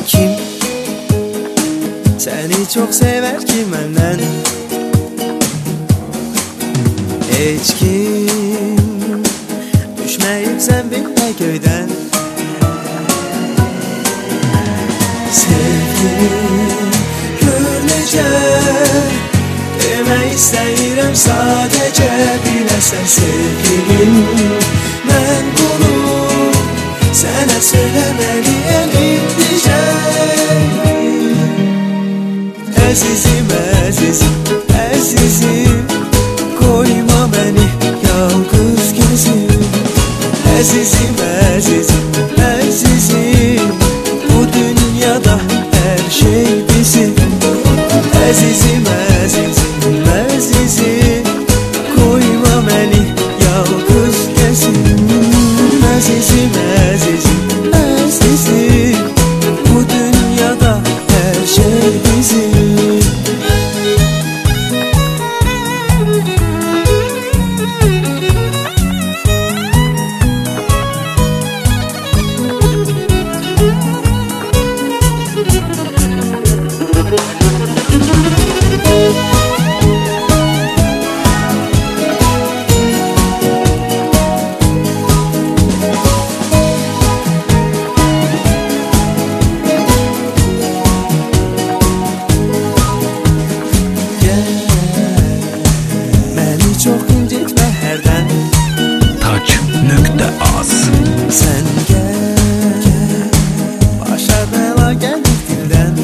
Kim seni çok sever ki benden? Hiç kim düşmeyip sen binme köyden. Sevgilim gönlüce demək istəyirəm sadəcə biləsən. Sevgilim mən bunu sənə söyləməliyəm indicə. Əzizim, əzizim, əzizim, koyma məni yalqız gözüm. Əzizim, əzizim, əzizim, bu dünyada hər şey bizim. Əzizim, əzizim, əzizim, koyma məni yalqız gözüm. Əzizim, əzizim, əzizim, bu dünyada hər şey bizim. Çok incitme herden Taç.az Sen gel başa bela geldik dilden.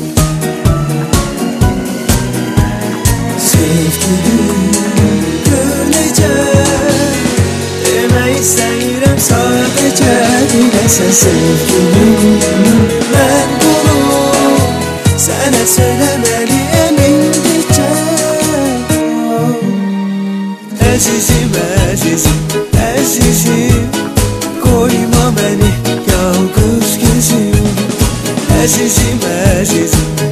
Sevgilim böylece demək istəyirəm sadəcə biləsən. Sevgilim mən bunu sənə söyləməliyəm indicə. Əzizim, əzizim, əzizim, koyma məni yalqız gözüm. Əzizim, əzizim,